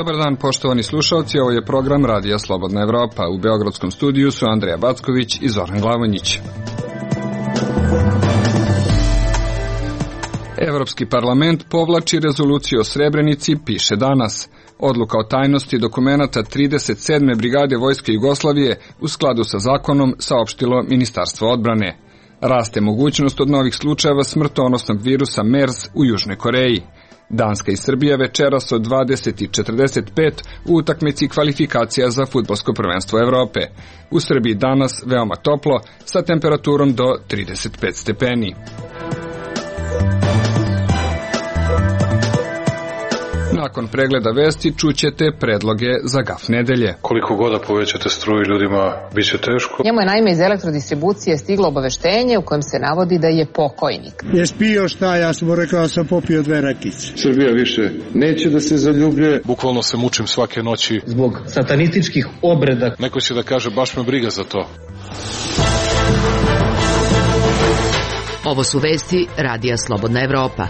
Dobar dan, poštovani slušalci, ovo je program Radija Slobodna Evropa. U Beogradskom studiju su Andreja Backović i Zoran Glavonjić. Evropski parlament povlači rezoluciju o Srebrenici, piše danas. Odluka o tajnosti dokumenata 37. brigade Vojske Jugoslavije u skladu sa zakonom saopštilo Ministarstvo odbrane. Raste mogućnost od novih slučajeva smrtonosnog virusa MERS u Južnoj Koreji. Danska i Srbija večeras od 20:45 u utakmici kvalifikacija za fudbalsko prvenstvo Evrope. U Srbiji danas veoma toplo sa temperaturom do 35 stepeni. Nakon pregleda vesti čućete predloge za gaf nedelje. Koliko god da povećate struju ljudima, bit će teško. Njemu je naime iz elektrodistribucije stiglo obaveštenje u kojem se navodi da je pokojnik. Jes pio šta? Ja sam mu rekao da sam popio 2 rakice. Srbija više neće da se zaljubljuje. Bukvalno se mučim svake noći. Zbog satanističkih obreda. Neko će da kaže baš me briga za to. Ovo su vesti Radija Slobodna Evropa.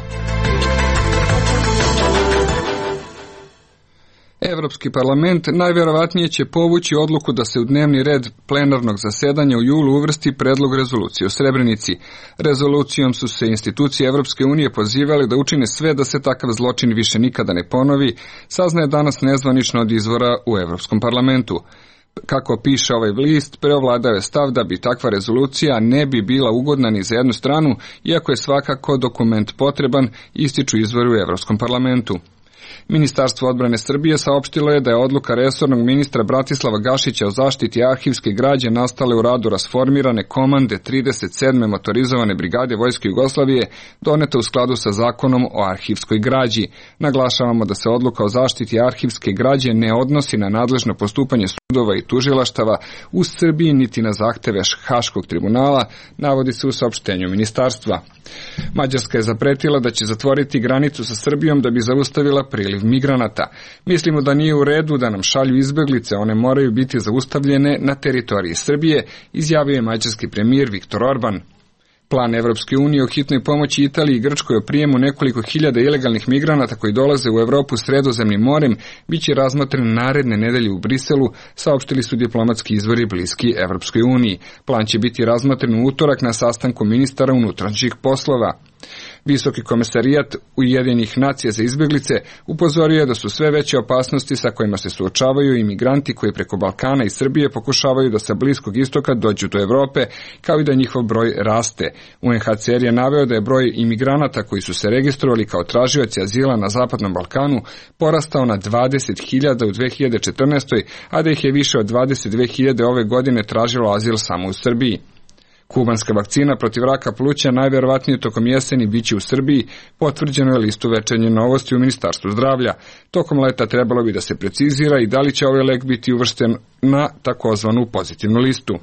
Evropski parlament najverovatnije će povući odluku da se u dnevni red plenarnog zasedanja u julu uvrsti predlog rezolucije o Srebrenici. Rezolucijom su se institucije Evropske unije pozivali da učine sve da se takav zločin više nikada ne ponovi, saznaje danas nezvanično od izvora u Evropskom parlamentu. Kako piše ovaj list, preovladao je stav da bi takva rezolucija ne bi bila ugodna ni za jednu stranu, iako je svakako dokument potreban, ističu izvori u Evropskom parlamentu. Ministarstvo odbrane Srbije saopštilo je da je odluka resornog ministra Bratislava Gašića o zaštiti arhivske građe nastale u radu rasformirane komande 37. motorizovane brigade Vojske Jugoslavije doneta u skladu sa zakonom o arhivskoj građi. Naglašavamo da se odluka o zaštiti arhivske građe ne odnosi na nadležno postupanje sudova i tužilaštava u Srbiji niti na zahteve Haškog tribunala, navodi se u saopštenju ministarstva. Mađarska je zapretila da će zatvoriti granicu sa Srbijom da bi zaustavila priliv migranata. Mislimo da nije u redu da nam šalju izbeglice, one moraju biti zaustavljene na teritoriji Srbije, izjavio je mađarski premijer Viktor Orban. Plan Evropske unije o hitnoj pomoći Italiji i Grčkoj o prijemu nekoliko hiljada ilegalnih migranata koji dolaze u Evropu Sredozemnim morem biće razmotren naredne nedelje u Briselu, saopštili su diplomatski izvori bliski Evropskoj uniji. Plan će biti razmotren u utorak na sastanku ministara unutrašnjih poslova. Visoki komesarijat Ujedinjenih nacija za izbeglice upozorio je da su sve veće opasnosti sa kojima se suočavaju imigranti koji preko Balkana i Srbije pokušavaju da sa Bliskog istoka dođu do Evrope, kao i da njihov broj raste. UNHCR je naveo da je broj imigranata koji su se registrovali kao tražioci azila na Zapadnom Balkanu porastao na 20.000 u 2014. a da ih je više od 22.000 ove godine tražilo azil samo u Srbiji. Kubanska vakcina protiv raka pluća najverovatnije tokom jeseni biće u Srbiji, potvrđeno je listu Večernje novosti u Ministarstvu zdravlja. Tokom leta trebalo bi da se precizira i da li će ovaj lek biti uvršten na takozvanu pozitivnu listu.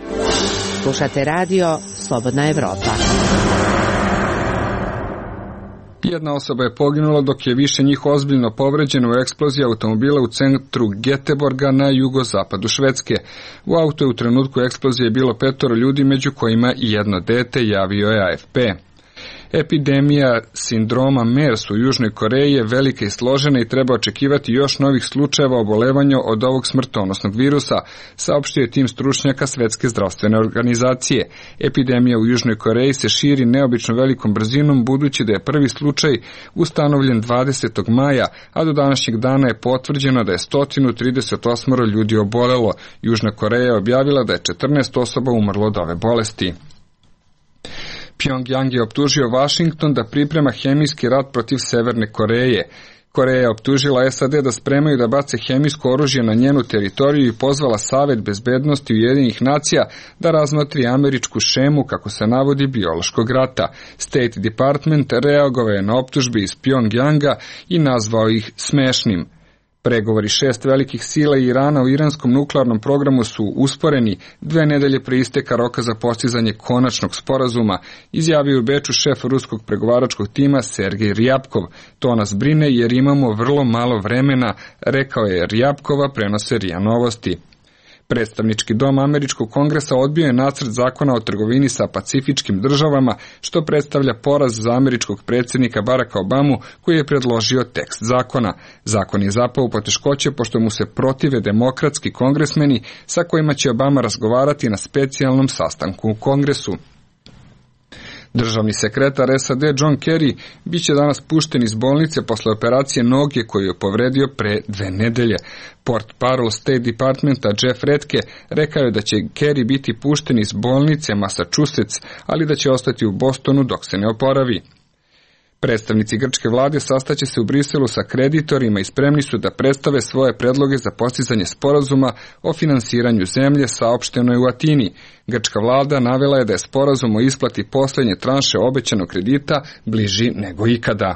Slušate radio Slobodna Evropa. Jedna osoba je poginula dok je više njih ozbiljno povređeno u eksploziji automobila u centru Göteborga na jugozapadu Švedske. U autu je u trenutku eksplozije bilo 5 ljudi, među kojima i jedno dete, javio je AFP. Epidemija sindroma MERS u Južnoj Koreji je velika i složena i treba očekivati još novih slučajeva obolevanja od ovog smrtonosnog virusa, saopštio je tim stručnjaka Svetske zdravstvene organizacije. Epidemija u Južnoj Koreji se širi neobično velikom brzinom, budući da je prvi slučaj ustanovljen 20. maja, a do današnjeg dana je potvrđeno da je 138 ljudi obolelo. Južna Koreja je objavila da je 14 osoba umrlo od ove bolesti. Pjongjang je optužio Vašington da priprema hemijski rat protiv Severne Koreje. Koreja je optužila SAD da spremaju da bace hemijsko oružje na njenu teritoriju i pozvala Savet bezbednosti Ujedinjenih nacija da razmotri američku šemu, kako se navodi, biološkog rata. State Department reagovao je na optužbe iz Pjongjanga i nazvao ih smešnim. Pregovori 6 velikih sila i Irana u iranskom nuklearnom programu su usporeni 2 nedelje pre isteka roka za postizanje konačnog sporazuma, izjavio u Beču šef ruskog pregovaračkog tima Sergej Rjapkov. To nas brine jer imamo vrlo malo vremena, rekao je Rjapkova, prenose RIA Novosti. Predstavnički dom američkog kongresa odbio je nacrt zakona o trgovini sa pacifičkim državama, što predstavlja poraz za američkog predsjednika Baracka Obamu, koji je predložio tekst zakona. Zakon je zapao u poteškoće pošto mu se protive demokratski kongresmeni sa kojima će Obama razgovarati na specijalnom sastanku u Kongresu. Državni sekretar SAD John Kerry biće danas pušten iz bolnice posle operacije noge koju je povredio pre 2 nedelje. Portparol State Departmenta Jeff Redke rekao je da će Kerry biti pušten iz bolnice Massachusetts, ali da će ostati u Bostonu dok se ne oporavi. Predstavnici grčke vlade sastaće se u Briselu sa kreditorima i spremni su da predstave svoje predloge za postizanje sporazuma o finansiranju zemlje, saopšteno je u Atini. Grčka vlada navela je da je sporazum o isplati posljednje tranše obećanog kredita bliži nego ikada.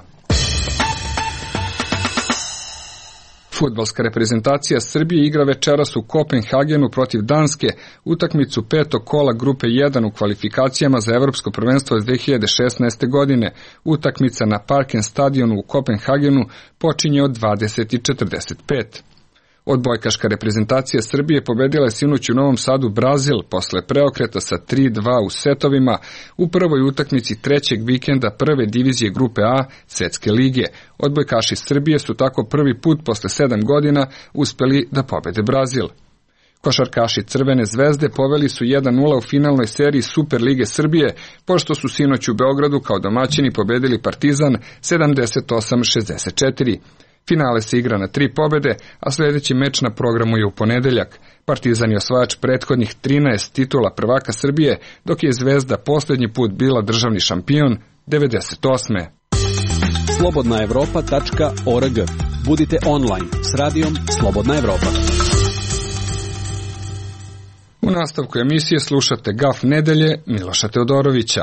Fudbalska reprezentacija Srbije igra večeras u Kopenhagenu protiv Danske, utakmicu 5. kola grupe 1 u kvalifikacijama za Evropsko prvenstvo 2016. godine. Utakmica na Parken stadionu u Kopenhagenu počinje od 20:45. Odbojkaška reprezentacija Srbije pobedila je sinoć u Novom Sadu Brazil posle preokreta sa 3:2 u setovima u prvoj utakmici trećeg vikenda prve divizije grupe A Svetske lige. Odbojkaši Srbije su tako prvi put posle 7 godina uspeli da pobede Brazil. Košarkaši Crvene zvezde poveli su 1:0 u finalnoj seriji Super lige Srbije, pošto su sinoć u Beogradu kao domaćini pobedili Partizan 78-64. Finale se igra na 3 pobede, a sljedeći meč na programu je u ponedeljak. Partizan je osvajač prethodnih 13 titula prvaka Srbije, dok je Zvezda posljednji put bila državni šampion 98. slobodnaevropa.org. Budite online s radijom Slobodna Evropa. U nastavku emisije slušate Gaf nedelje Miloša Teodorovića.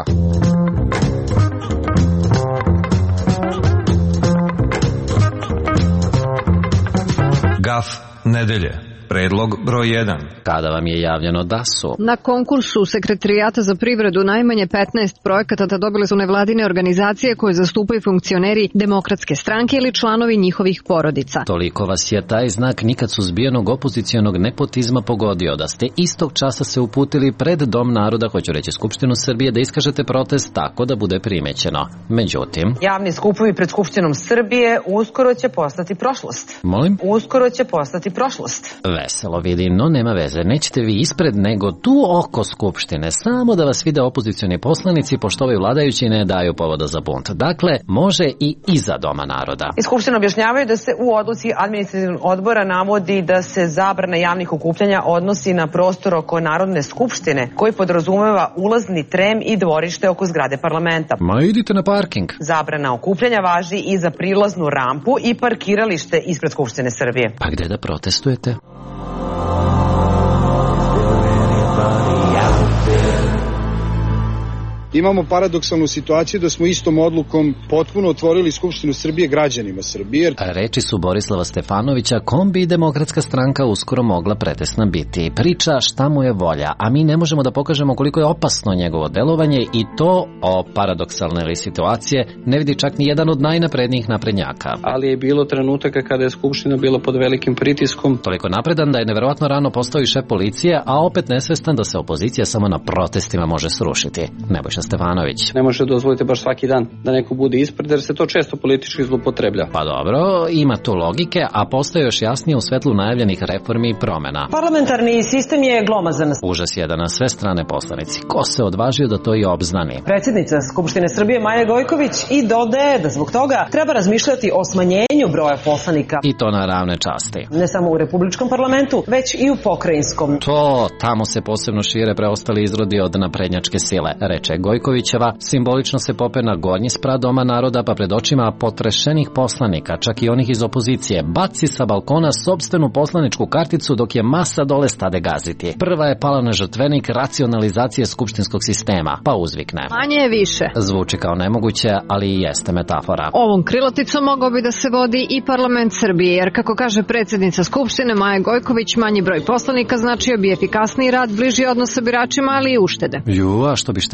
Gaf nedelje. Predlog broj 1. Kada vam je javljeno da su? Na konkursu Sekretarijata za privredu najmanje 15 projekata dobile su nevladine organizacije koje zastupaju funkcioneri Demokratske stranke ili članovi njihovih porodica. Toliko vas je taj znak nikad suzbijenog opozicionog nepotizma pogodio da ste istog časa se uputili pred Dom naroda, hoću reći Skupštinu Srbije, da iskažete protest tako da bude primećeno. Međutim, javni skupovi pred Skupštinom Srbije uskoro će postati prošlost. Molim? Uskoro će postati prošlost. Veselo vidim, no nema veze, nećete vi ispred nego tu oko Skupštine, samo da vas vide opozicioni poslanici, pošto ovi vladajući ne daju povoda za bunt. Dakle, može i iza Doma naroda. Iz Skupštine objašnjavaju da se u odluci administrativnog odbora navodi da se zabrana javnih okupljanja odnosi na prostor oko Narodne skupštine, koji podrazumeva ulazni trem i dvorište oko zgrade parlamenta. Ma idite na parking. Zabrana okupljanja važi i za prilaznu rampu i parkiralište ispred Skupštine Srbije. Pa gde da protestujete? Imamo paradoksalnu situaciju da smo istom odlukom potpuno otvorili Skupštinu Srbije građanima Srbije. Reči su Borislava Stefanovića, kom bi Demokratska stranka uskoro mogla pretesna biti. Priča šta mu je volja, a mi ne možemo da pokažemo koliko je opasno njegovo delovanje i to o paradoksalne situacije ne vidi čak ni jedan od najnaprednijih naprednjaka. Ali je bilo trenutaka kada je Skupština bila pod velikim pritiskom. Toliko napredan da je neverovatno rano postao i šef policije, a opet nesvestan da se opozicija samo na protestima može srušiti. Nebojša Stefanović. Ne može dozvoliti baš svaki dan da neko bude ispred, jer se to često politički zloupotreblja. Pa dobro, ima tu logike, a postaje još jasnije u svetlu najavljenih reformi i promjena. Parlamentarni sistem je glomazan. Užas je da na sve strane poslanici. Ko se odvažio da to i obznani? Predsjednica Skupštine Srbije Maja Gojković i dodaje da zbog toga treba razmišljati o smanjenju broja poslanika. I to na ravne časti. Ne samo u Republičkom parlamentu, već i u pokrajinskom. Tamo se posebno šire preostali izrodi od naprednjačke sile, reče Gojkovićeva, simbolično se pope na gornji sprat Doma naroda, pa pred očima potrešenih poslanika, čak i onih iz opozicije, baci sa balkona sopstvenu poslaničku karticu dok je masa dole stade gaziti. Prva je pala na žrtvenik racionalizacije skupštinskog sistema, pa uzvikne. Manje je više. Zvuči kao nemoguće, ali i jeste metafora. Ovom krilaticom mogao bi da se vodi i parlament Srbije, jer kako kaže predsjednica Skupštine Maja Gojković, manji broj poslanika značio bi efikasniji rad, bliži odnos sa biračima, ali i uštede. A što bi štedeli?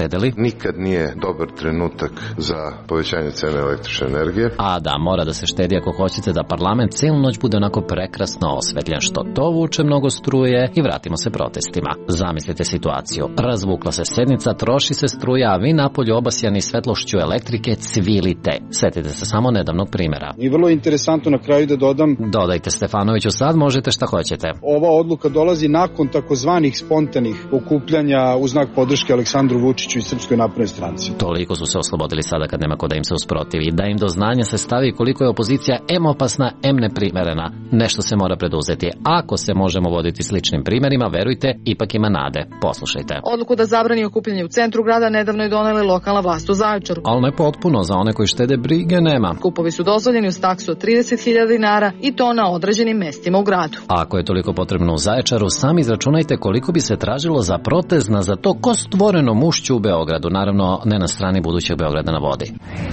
nikad nije dobar trenutak za povećanje cene električne energije. A da, mora da se štedi ako hoćete da parlament cijelu noć bude onako prekrasno osvetljen, što to vuče mnogo struje i vratimo se protestima. Zamislite situaciju. Razvukla se sednica, troši se struja, a vi napolju obasjani svetlošću elektrike cvilite. Sjetite se samo nedavnog primjera. I vrlo interesantno na kraju da dodam. Dodajte Stefanoviću, sad možete šta hoćete. Ova odluka dolazi nakon takozvanih spontanih okupljanja u znak podrške Aleksandru Vučiću i Srpskoj naprednoj stranci. Toliko su se oslobodili sada kad nema ko da im se usprotivi. Da im do znanja se stavi koliko je opozicija em opasna, em neprimerena. Nešto se mora preduzeti. Ako se možemo voditi sličnim primjerima, verujte, ipak ima nade. Poslušajte. Odluku da zabrani okupljanje u centru grada nedavno je donela lokalna vlast u Zaječaru. Ali ne potpuno, za one koji štede brige nema. Skupovi su dozvoljeni uz taksu od 30.000 dinara i to na određenim mestima u gradu. Ako je toliko potrebno u Zaječaru, sami izračunajte koliko bi se tražilo za protest na za to ko stvoreno mušću u Beogradu, naravno ne na strani budućeg Beograda na vodi.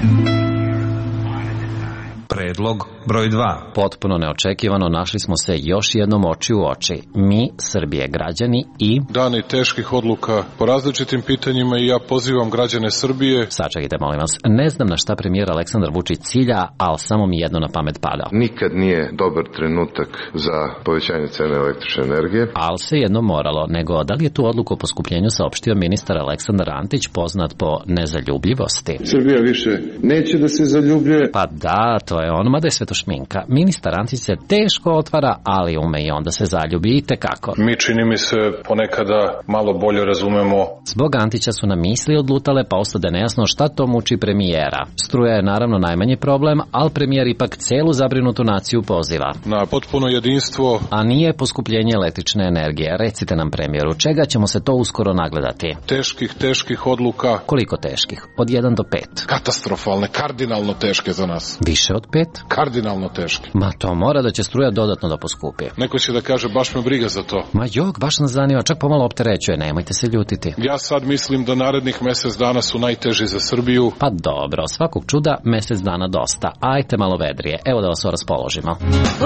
Predlog broj 2. Potpuno neočekivano našli smo se još jednom oči u oči. Mi, Srbije, građani i... Dani teških odluka po različitim pitanjima i ja pozivam građane Srbije. Sačekajte, molim vas. Ne znam na šta premijer Aleksandar Vučić cilja, ali samo mi jedno na pamet pada. Nikad nije dobar trenutak za povećanje cene električne energije. Ali se jedno moralo, nego da li je tu odluku o poskupljenju saopštio ministar Aleksandar Antić, poznat po nezaljubljivosti? Srbija više neće da se zaljubljuje. Pa da, to je on, mada je sve to šminka. Ministar Antić se teško otvara, ali ume i onda se zaljubi i tekako. Mi, čini mi se, ponekada malo bolje razumemo. Zbog Antića su nam misli odlutale, pa ostade nejasno šta to muči premijera. Struja je naravno najmanji problem, ali premijer ipak celu zabrinutu naciju poziva na potpuno jedinstvo. A nije poskupljenje električne energije. Recite nam, premijeru, čega ćemo se to uskoro nagledati? Teških odluka. Koliko teških? Od 1 do 5. Katastrofalne, kardinalno teške za nas. Više od 5? Kardinalno teške. Ma to mora da će struja dodatno da poskupi. Neko će da kaže baš me briga za to. Ma jok, baš nas zanima, čak pomalo opterećuje, nemojte se ljutiti. Ja sad mislim da narednih mjesec dana su najteži za Srbiju. Pa dobro, svakog čuda mjesec dana dosta. Ajte malo vedrije, evo da vas raspoložimo.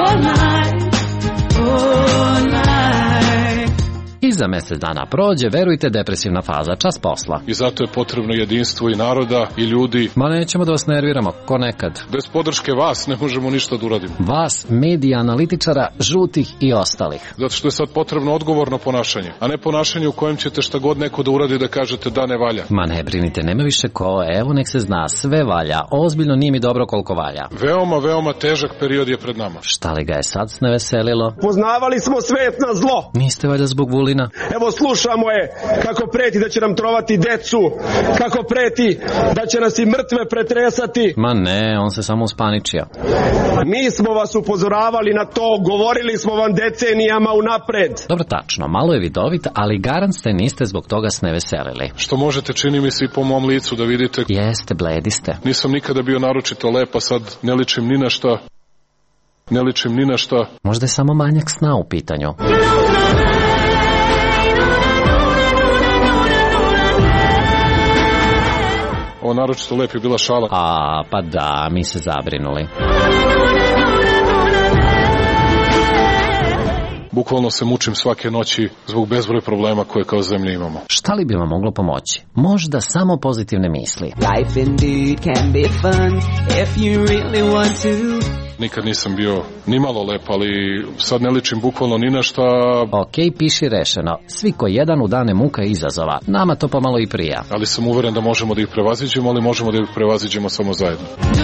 I za mjesec dana prođe, verujte, depresivna faza, čas posla. I zato je potrebno jedinstvo i naroda i ljudi. Ma nećemo da vas nerviramo, ko nekad. Bez podrške vas ne možemo ništa da uradimo. Vas, medija, analitičara, žutih i ostalih. Zato što je sad potrebno odgovorno ponašanje, a ne ponašanje u kojem ćete šta god neko da uradi da kažete da ne valja. Ma ne brinite, nema više ko, evo nek se zna, sve valja, ozbiljno nije mi dobro koliko valja. Veoma težak period je pred nama. Šta li ga je sad sneveselilo? Poznavali smo svet na zlo. Niste valjda zbog Vulina? Evo slušamo je kako preti da će nam trovati decu, kako preti da će nas i mrtve pretresati. Ma ne, on se samo uspaničio. Mi smo vas upozoravali na to, govorili smo vam decenijama unapred. Dobro, tačno, malo je vidovit, ali garant ste niste zbog toga sneveselili. Što možete, čini mi se, i po mom licu da vidite. Jeste, bledi ste. Nisam nikada bio naročito lep, a sad ne ličim ni na šta. Možda je samo manjak sna u pitanju. Ovo naročito lep je bila šala. A, pa da, mi se zabrinuli. Bukvalno se mučim svake noći zbog bezbroj problema koje kao zemlja imamo. Šta li bi vam moglo pomoći? Možda samo pozitivne misli. Life indeed can be fun if you really want to. Nikad nisam bio ni malo lep, ali sad ne ličim bukvalno ni na šta. Ok, piši rešeno. Svi ko jedan u dane muka i izazova. Nama to pomalo i prija. Ali sam uveren da možemo da ih prevaziđemo, ali možemo da ih prevaziđemo samo zajedno.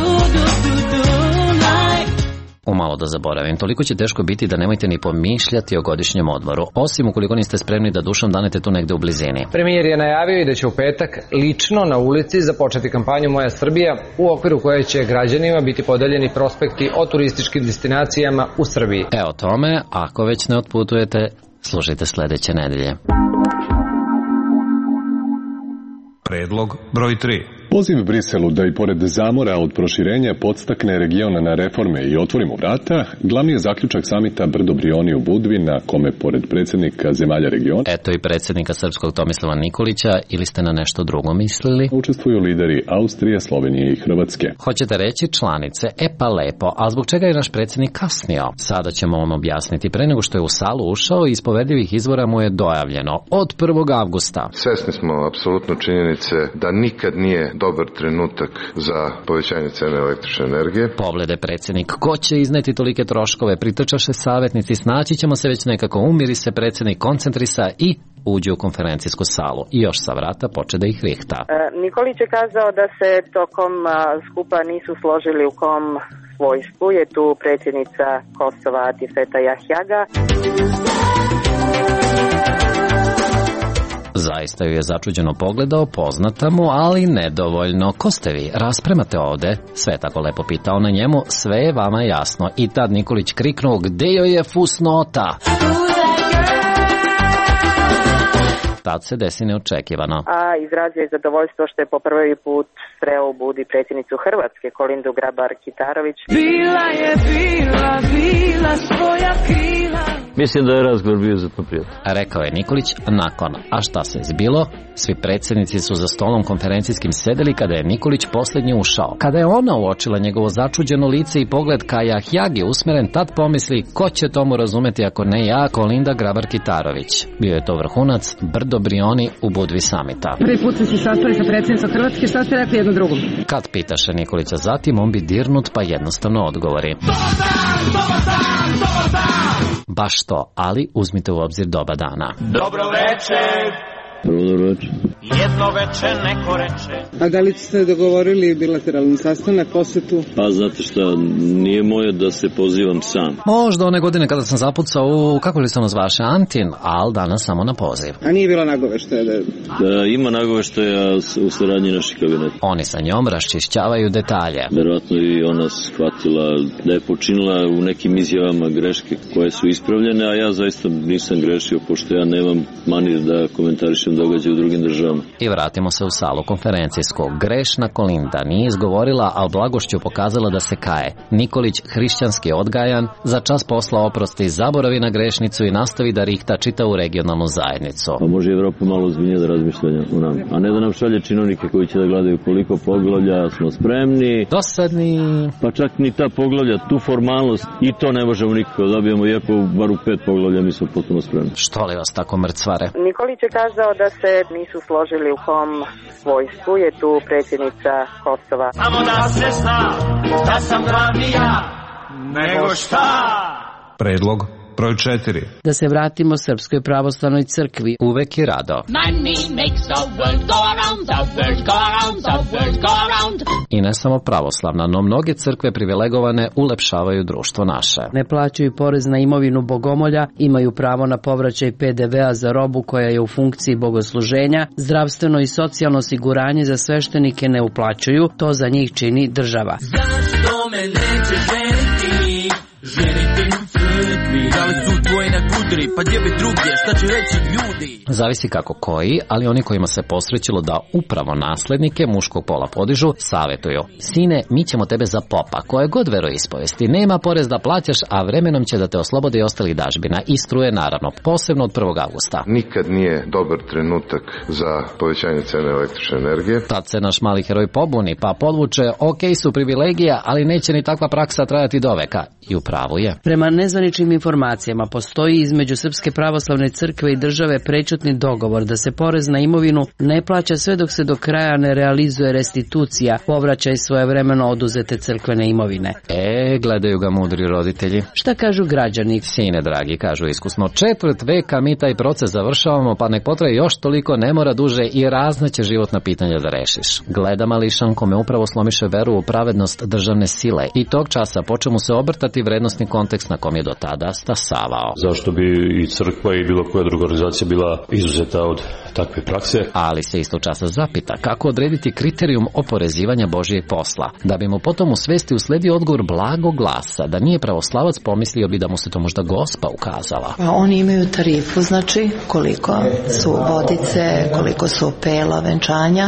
Umalo da zaboravim, toliko će teško biti da nemojte ni pomišljati o godišnjem odmoru, osim ukoliko niste spremni da dušom danete tu negde u blizini. Premijer je najavio i da će u petak lično na ulici započeti kampanju Moja Srbija, u okviru koje će građanima biti podeljeni prospekti o turističkim destinacijama u Srbiji. Evo tome, ako već ne otputujete, slušajte sledeće nedelje. Predlog broj 3. Poziv Briselu da i pored zamora od proširenja podstakne region na reforme i otvorimo vrata, glavni je zaključak samita Brdo-Brioni u Budvi, na kome pored predsjednika zemalja regiona... Eto i predsjednika srpskog Tomislava Nikolića, ili ste na nešto drugo mislili? Učestvuju lideri Austrije, Slovenije i Hrvatske. Hoćete reći članice? Pa lepo, a zbog čega je naš predsjednik kasnio? Sada ćemo vam objasniti. Pre nego što je u salu ušao, iz povedljivih izvora mu je dojavljeno od 1. avgusta. Svesni smo apsolutno činjenice da nikad nije dobar trenutak za povećanje cene električne energije. Poglede predsjednik, ko će izneti tolike troškove? Pritrčaše savjetnici, snaći ćemo se već nekako, umiri se predsjednik, koncentrisa i uđe u konferencijsku salu i još sa vrata poče da ih rihta. Nikolić je kazao da se tokom skupa nisu složili u kom svojstvu je tu predsjednica Kosova Atifeta Jahjaga. Zaista ju je začuđeno pogledao, poznata mu, ali nedovoljno. Ko ste vi? Raspremate ovde? Sve tako lepo pitao na njemu, sve je vama jasno. I tad Nikolić kriknuo, gde joj je fusnota? Tad se desi neočekivano. A izrazio je zadovoljstvo što je po prvi put sreo u Budi predsjednicu Hrvatske, Kolindu Grabar-Kitarović. Bila svoja krila. Mislim da je razgovor bio za prijatno. Rekao je Nikolić nakon. A šta se zbilo? Svi predsjednici su za stolom konferencijskim sedeli kada je Nikolić posljednji ušao. Kada je ona uočila njegovo začuđeno lice i pogled ka Jahjagi usmeren, tad pomisli ko će tomu razumeti ako ne ja, Kolinda Grabar-Kitarović. Bio je to vrhunac Brdo-Brioni u Budvi samita. Prvi put ste se sastali sa predsjednicom Hrvatske, šta ste rekli jedno drugom? Kad pitaše Nikolića zatim, on bi dirnut pa jednostavno odgovori. Baš to, ali uzmite u obzir doba dana. Dobro večer. Dobro večer. Jedno večer neko reče. A da li ste dogovorili bilateralni sastanak, posetu? Pa znate šta, nije moje da se pozivam sam. Možda one godine kada sam zapucao u, kako li se ono zvaše, Antin, ali danas samo na poziv. A nije bilo nagoveštaja da... Ima nagoveštaja u saradnji naših kabineta. Oni sa njom raščišćavaju detalje. Verovatno i ona shvatila da je počinila u nekim izjavama greške koje su ispravljene, a ja zaista nisam grešio, pošto ja nemam manir da komentarišem događaje u drugim državama. I vratimo se u salu konferencijskog. Grešna Kolinda nije izgovorila, ali blagošću pokazala da se kaje. Nikolić, hrišćanski odgajan, za čas posla oprosti, zaboravi na grešnicu i nastavi da rihta čitavu regionalnu zajednicu. A može Evropa malo ozbiljnije da razmišljanja u nama, a ne da nam šalje činovnike koji će da gledaju koliko poglavlja smo spremni. Dosadni. Pa čak ni ta poglavlja, tu formalnost, i to ne možemo nikako da dobijemo, iako bar u 5 poglavlja mi smo potpuno spremni. Što li vas tako mrcvare? Nikolić je kazao da se nisu složili u kom svojstvu je tu predsjednica Kosova. Samo da se zna da sam glavni ja, nego šta? Predlog broj 4. Da se vratimo Srpskoj pravoslavnoj crkvi. Uvek i rado. I ne samo pravoslavna, no mnoge crkve privilegovane ulepšavaju društvo naše. Ne plaćaju porez na imovinu bogomolja, imaju pravo na povraćaj PDV-a za robu koja je u funkciji bogosluženja, zdravstveno i socijalno osiguranje za sveštenike ne uplaćuju, to za njih čini država. Zašto me neće ženiti? Ženiti u crkvi, da li su tvoje na kudri, pa gdje bi druge, šta će reći ljudi? Zavisi kako koji, ali oni kojima se posrećilo da upravo naslednike muškog pola podižu, savjetuju. Sine, mi ćemo tebe za popa, koje god veroispovesti, nema porez da plaćaš, a vremenom će da te oslobode i ostalih dažbina i struje naravno, posebno od 1. avgusta. Nikad nije dobar trenutak za povećanje cene električne energije. Tad se naš mali heroj pobuni, pa podvuče, ok su privilegija, ali neće ni takva praksa trajati do veka. I upravo je. Prema nezvaničnim informacijama postoji između Srpske pravoslavne crkve i države prečutni dogovor da se porez na imovinu ne plaća sve dok se do kraja ne realizuje restitucija, povraćaj svojevremeno oduzete crkvene imovine. Gledaju ga mudri roditelji. Šta kažu građani? Sine dragi, kažu iskusno, 4 veka mi taj proces završavamo, pa nek potraje još toliko, ne mora duže i razna će životna pitanja da rešiš. Gleda mališan kome upravo slomiše veru u pravednost državne sile i tog časa počne mu se obrtati vrednostni kontekst na kom je do tada stasavao. Zašto bi i crkva i bilo koja druga organizacija bila izuzeta od takve prakse. Ali se isto časa zapita kako odrediti kriterijum oporezivanja Božijeg posla. Da bi mu potom u svesti usledio odgovor blagog glasa, da nije pravoslavac, pomislio bi da mu se to možda Gospa ukazala. Oni imaju tarifu, znači koliko su vodice, koliko su opela, venčanja.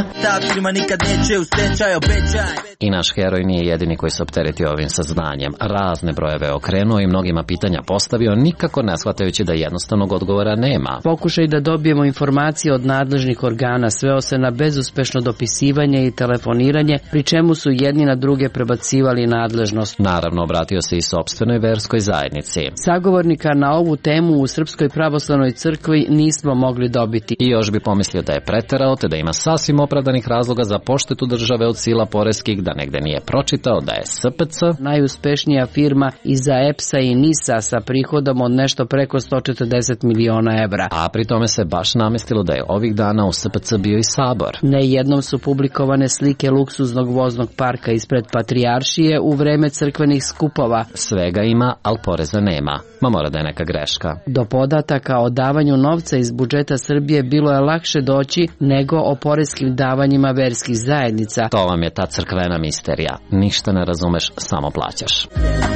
I naš heroj nije jedini koji se opteretio ovim saznanjem. Razne brojeve okrenuo i mnogima pitanja postavio, nikako ne shvatajući da jednostavnog odgovora nema. Pokušaj da dobijemo informacije od nadležnih organa sveo se na bezuspešno dopisivanje i telefoniranje, pri čemu su jedni na druge prebacivali nadležnost. Naravno, obratio se i sopstvenoj verskoj zajednici. Sagovornika na ovu temu u Srpskoj pravoslavnoj crkvi nismo mogli dobiti. I još bi pomislio da je preterao, te da ima sasvim opravdanih razloga za poštetu države od sila poreskih, da negde nije pročitao da je SPC najuspešnija firma iza EPS-a i NIS-a sa prihodom od nešto preko 140 miliona evra. A pri tome se baš namestilo da je ovih dana u SPC bio i sabor. Nejednom su publikovane slike luksuznog voznog parka ispred Patrijaršije u vreme crkvenih skupova. Svega ima, ali poreza nema. Ma mora da je neka greška. Do podataka o davanju novca iz budžeta Srbije bilo je lakše doći nego o poreskim davanjima verskih zajednica. To vam je ta crkvena misterija. Ništa ne razumeš, samo plaćaš.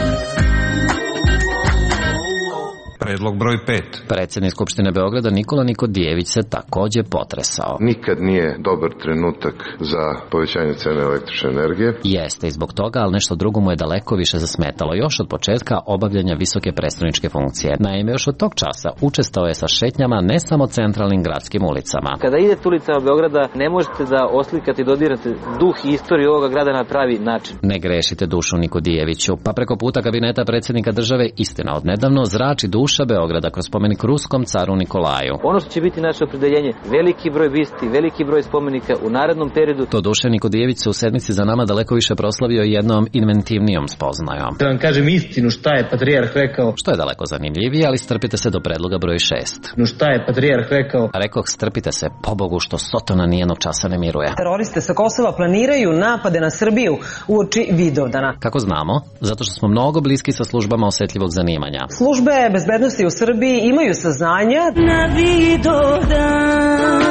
Predlog broj 5. Predsjednik Skupštine Beograda Nikola Nikodijević se takođe potresao. Nikad nije dobar trenutak za povećanje cene električne energije. Jeste i zbog toga, ali nešto drugo mu je daleko više zasmetalo još od početka obavljanja visoke predstavničke funkcije. Naime, još od tog časa učestao je sa šetnjama ne samo centralnim gradskim ulicama. Kada idete ulicama Beograda, ne možete da oslikate i dodirate duh i istoriju ovoga grada na pravi način. Ne grešite dušu Nikodijeviću, pa preko puta kabineta predsjednika države, istina odnedavno, zrači duša Beograda kroz spomenik ruskom caru Nikolaju. Ono što će biti naše opredeljenje, veliki broj bisti, veliki broj spomenika u narednom periodu. To duše Nikodijević se u sedmici za nama daleko više proslavio jednom inventivnijom spoznajom. Da vam kažem istinu šta je patrijarh rekao. Što je daleko zanimljivije, ali strpite se do predloga broj 6. No šta je patrijarh rekao? Rekoh, strpite se, pobogu što Sotona nijednog časa ne miruje. Teroriste sa Kosova planiraju napade na Srbiju uoči Vidovdana. Kako znamo? Zato što smo mnogo bliski sa službama osetljivog zanimanja. Službe bezbednosti u Srbiji imaju saznanja na Vidovdan.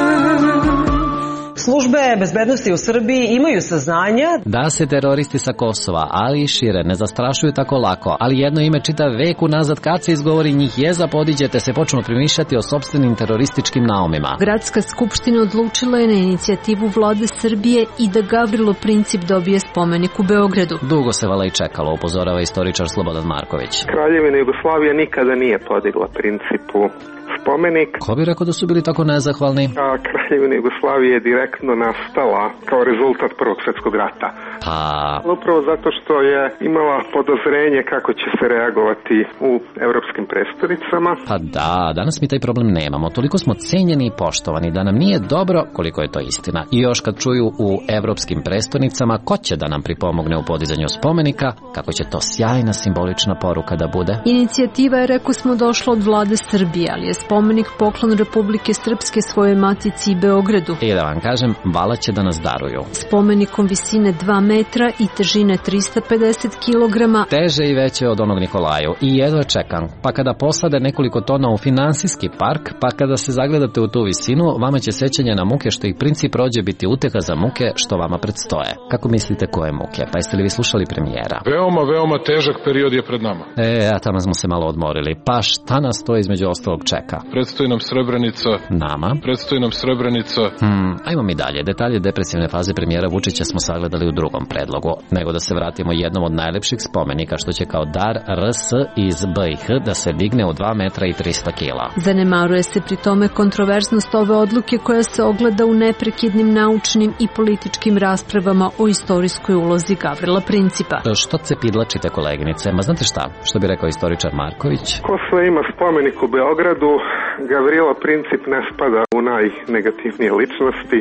Službe bezbednosti u Srbiji imaju saznanja da se teroristi sa Kosova, ali i šire, ne zastrašuju tako lako, ali jedno ime čita vek unazad kad se izgovori njih jeza podiđete se počnu primišljati o sopstvenim terorističkim naumima. Gradska skupština odlučila je na inicijativu vlade Srbije i da Gavrilo Princip dobije spomenik u Beogradu. Dugo se vala i čekalo, upozorava istoričar Slobodan Marković. Kraljevina Jugoslavija nikada nije podigla Principu spomenik. Ko bi rekao da su bili tako nezahvalni? Kraljevina Jugoslavije je direktno nastala kao rezultat Prvog svjetskog rata. Pa... Upravo zato što je imala podozrenje kako će se reagovati u evropskim prestonicama. Pa da, danas mi taj problem nemamo. Toliko smo cenjeni i poštovani da nam nije dobro koliko je to istina. I još kad čuju u evropskim prestonicama ko će da nam pripomogne u podizanju spomenika, kako će to sjajna simbolična poruka da bude. Inicijativa je, rekao smo, došla od vlade Srbije, ali je spomenik poklon Republike Srpske svojoj matici i Beogradu. I da vam kažem, vala će da nas daruju. Spomenikom visine 2 metra i težine 350 kilograma. Teže i veće od onog Nikolaju. I jedva čekam. Pa kada posade nekoliko tona u finansijski park, pa kada se zagledate u tu visinu, vama će sećanje na muke što ih Princip rođe biti uteha za muke što vama predstoje. Kako mislite koje muke? Pa jeste li vi slušali premijera? Veoma težak period je pred nama. A tamo smo se malo odmorili. Pa šta nas to između ostalog čeka? Predstoji nam Srebrenica. Nama? Predstoji nam Srebrenica. Ajmo mi dalje. Detalje depresivne faze premijera Vučića smo sagledali u drugom predlogu. Nego da se vratimo jednom od najlepših spomenika što će kao dar RS iz BiH da se digne u 2 metra i 300 kila. Zanemaruje se pri tome kontroverznost ove odluke koja se ogleda u neprekidnim naučnim i političkim raspravama o istorijskoj ulozi Gavrila Principa. Što cepidlačite, koleginice? Ma znate šta? Što bi rekao istoričar Marković? Ko sve ima spomenik u Beogradu, Gavrilo Princip ne spada u najnegativnije ličnosti.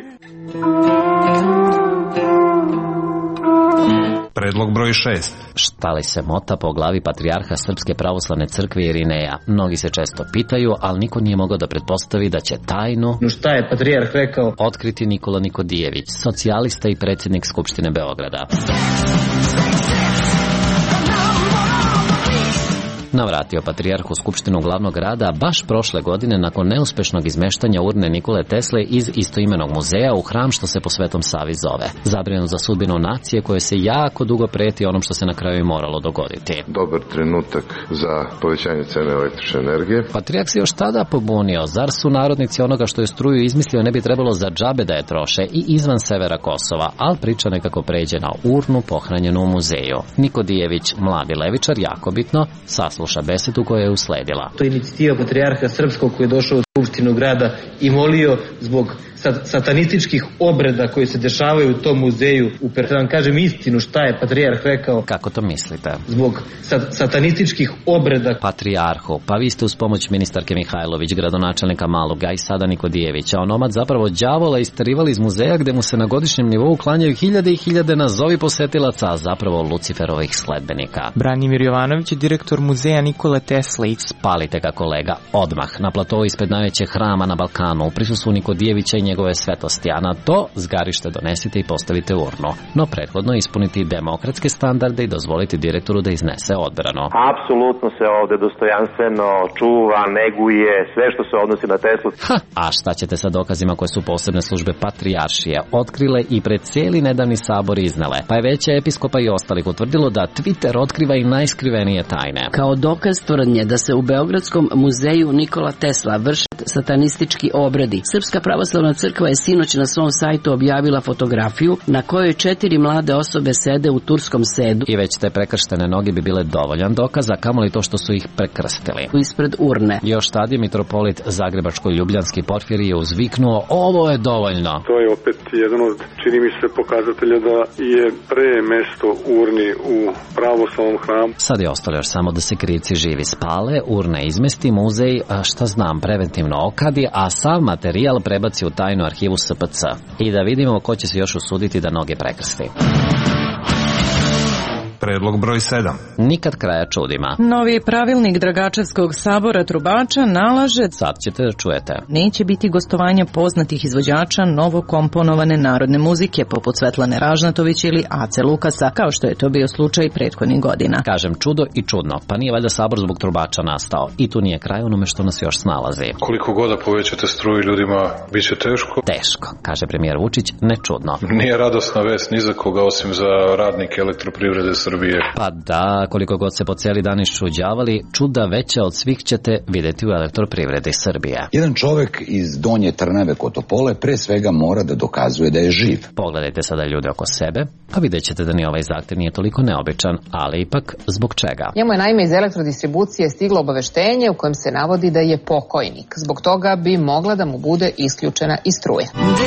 Predlog broj 6. Šta li se mota po glavi patrijarha Srpske pravoslavne crkve Irineja? Mnogi se često pitaju, ali niko nije mogao da pretpostavi da će tajnu... No šta je patrijarh rekao? Otkriti Nikola Nikodijević, socijalista i predsjednik Skupštine Beograda. navratio patrijarh u Skupštinu glavnog grada baš prošle godine nakon neuspešnog izmeštanja urne Nikole Tesle iz istoimenog muzeja u hram što se po Svetom Savi zove. Zabrinut za sudbinu nacije koje se jako dugo preti onom što se na kraju i moralo dogoditi. Dobar trenutak za povećanje cene električne energije. Patrijarh se još tada pobunio. Zar su narodnici onoga što je struju izmislio ne bi trebalo za džabe da je troše i izvan severa Kosova, ali priča nekako pređe na urnu pohranjenu u muzeju. Niko Dijević, mladi levičar, jako bitno, sasluša besedu koja je usledila. To je inicijativa patrijarha srpskog koji je došao u Skupštinu grada i molio zbog satanističkih obreda koji se dešavaju u tom muzeju. Da vam kažem istinu šta je patrijarh rekao. Kako to mislite? Zbog satanističkih obreda. Patrijarhu, pa vi ste uz pomoć ministarke Mihajlović, gradonačelnika Maluga i sada Niko Dijevića, onomad zapravo đavola isterivali iz muzeja gde mu se na godišnjem nivou klanjaju hiljade i hiljade nazovi posetilaca, a zapravo Luciferovih sledbenika. Branimir Jovanović je direktor muzeja Nikole Tesle. Spalite ga, kolega, odmah, na platovu ispred najvećeg hrama na Balkanu, u prisustvu Niko Dijevića i njegove svetosti, a na to zgarište donesite i postavite urnu. No prethodno ispuniti demokratske standarde i dozvoliti direktoru da iznese odbrano. Apsolutno se ovde dostojanstveno čuva, neguje sve što se odnosi na Teslu. A šta ćete sa dokazima koje su posebne službe patrijaršije otkrile i pred cijeli nedavni sabor iznele? Pa je Veće episkopa i ostalih utvrdilo da Twitter otkriva i najskrivenije tajne. Kao dokaz tvrdnje da se u Beogradskom muzeju Nikola Tesla vrše satanistički obredi, Srpska pravoslavna crkva je sinoć na svom sajtu objavila fotografiju na kojoj 4 mlade osobe sede u turskom sedu. I već te prekrštene noge bi bile dovoljan dokaz, a kamoli to što su ih prekrstili. Ispred urne. Još tad je mitropolit Zagrebačko-Ljubljanski Porfirije uzviknuo: ovo je dovoljno. To je opet jedan od, čini mi se, pokazatelja da je pre mesto urni u pravoslavnom hramu. Sad je ostalo još samo da se krivci živi spale, urne izmesti, muzej, šta znam, preventivno okadi, a sav materijal prebaci u tajnu arhivu SPC. I da vidimo ko će se još usuditi da noge prekrsti. Predlog broj 7. Nikad kraja čudima. Novi pravilnik Dragačevskog sabora trubača nalaže, sad ćete da čujete, neće biti gostovanja poznatih izvođača novo komponovane narodne muzike poput Svetlane Ražnatović ili Ace Lukasa, kao što je to bio slučaj prethodnih godina. Kažem čudo i čudno, pa nije valjda sabor zbog trubača nastao. I tu nije kraj onome što nas još snalazi. Koliko god da povećate struju ljudima, bit će teško? Teško, kaže premijer Vučić, ne čudno. Nije radosna vest ni za koga osim za radnike Elektroprivrede Srbije. Pa da, koliko god se po cijeli dan iščuđavali, čuda veća od svih ćete vidjeti u Elektroprivredi Srbije. Jedan čovek iz Donje Trnave kod Topole pre svega mora da dokazuje da je živ. Pogledajte sada ljude oko sebe, pa vidjet ćete da ni ovaj zahtev nije toliko neobičan, ali ipak zbog čega? Njemu je naime iz elektrodistribucije stiglo obaveštenje u kojem se navodi da je pokojnik. Zbog toga bi mogla da mu bude isključena i struja.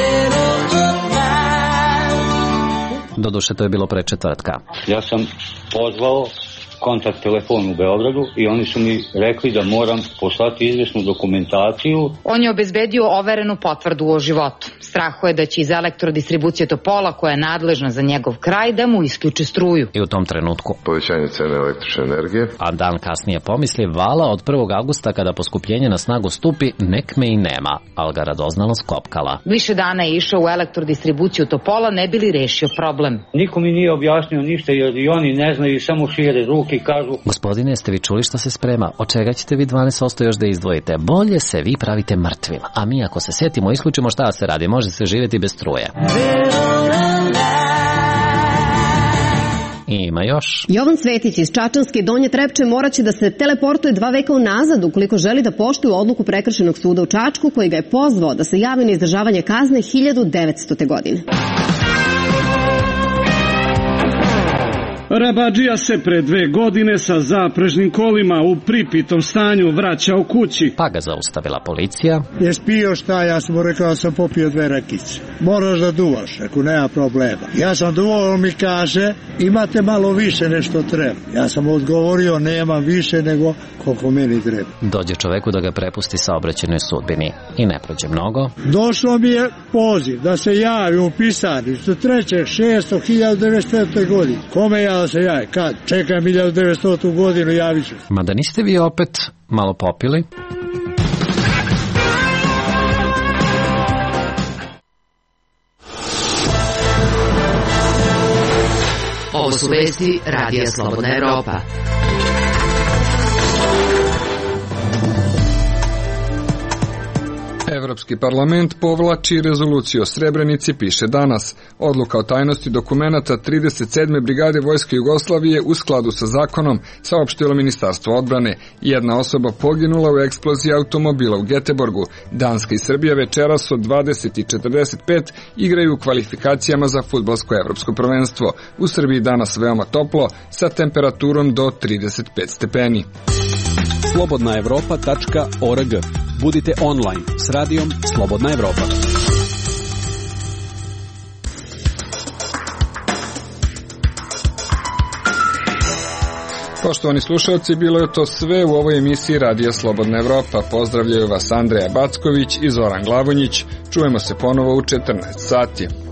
Doduše, to je bilo pre četvrtka. Ja sam pozvao kontakt telefon u Beogradu i oni su mi rekli da moram poslati izvesnu dokumentaciju. On je obezbedio overenu potvrdu o životu. Strahuje da će iz elektrodistribucije Topola, koja je nadležna za njegov kraj, da mu isključe struju. I u tom trenutku povećanje cene električne energije. A dan kasnije pomisli: vala, od 1. augusta kada poskupljenje na snagu stupi, nek me i nema, ali ga radoznalo skopkala. Više dana je išao u elektrodistribuciju Topola, ne bi li rešio problem. Niko mi nije objasnio ništa jer i oni ne znaju, samo šire ruke i kažu: gospodine, jeste vi čuli šta se sprema? Od čega ćete vi 12% još da izdvojite? Bolje se vi pravite mrtvim, a mi ako se sjetimo isključimo, šta se radi? Može se živjeti bez struje. Ima još. Jovan Svetić iz Čačanske Donje Trepče moraće da se teleportuje 2 veka unazad ukoliko želi da poštuje odluku Prekršajnog suda u Čačku, koji ga je pozvao da se javi na izdržavanje kazne 1900. godine. Rabadžija se pre 2 godine sa zaprežnim kolima u pripitom stanju vraća u kući. Pa ga zaustavila policija. Jes pio šta? Ja sam mu rekao da sam popio 2 rakice. Moraš da duvaš, ako nema problema. Ja sam duvao, on mi kaže, imate malo više nešto treba. Ja sam odgovorio, nemam više nego koliko meni treba. Dođe čoveku da ga prepusti saobraćajnoj sudbini i ne prođe mnogo. Došlo mi je poziv da se javi u pisarnicu 3.6.1900. godine. Kome ja da se javi? Kad? Čekam 1900. godinu, javit ću. Ma da niste vi opet malo popili? Ovo su vesti Radija Slobodna Evropa. Evropski parlament povlači rezoluciju o Srebrenici, piše danas. Odluka o tajnosti dokumenata 37. brigade Vojske Jugoslavije u skladu sa zakonom, saopštilo Ministarstvo odbrane. Jedna osoba poginula u eksploziji automobila u Geteborgu. Danska i Srbija večeras od 20:45 igraju u kvalifikacijama za fudbalsko evropsko prvenstvo. U Srbiji danas veoma toplo, sa temperaturom do 35 stepeni. slobodnaevropa.org. Budite online s radijom Slobodna Evropa. Poštovani slušalci, bilo je to sve u ovoj emisiji Radija Slobodna Evropa. Pozdravljaju vas Andreja Backović i Zoran Glavonjić. Čujemo se ponovo u 14 sati.